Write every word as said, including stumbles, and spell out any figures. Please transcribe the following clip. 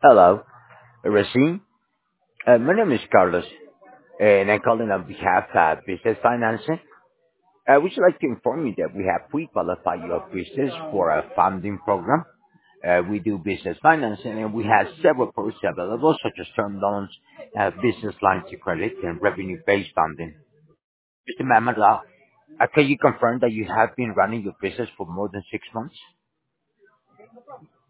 Hello, Racine. Uh, my name is Carlos, and I'm calling on behalf of Business Financing. I would like to inform you that we have pre-qualified your business for a funding program. Uh, we do business financing, and we have several products available, such as term loans, uh, business lines of credit, and revenue-based funding. mister Mamadou, uh, can you confirm that you have been running your business for more than six months?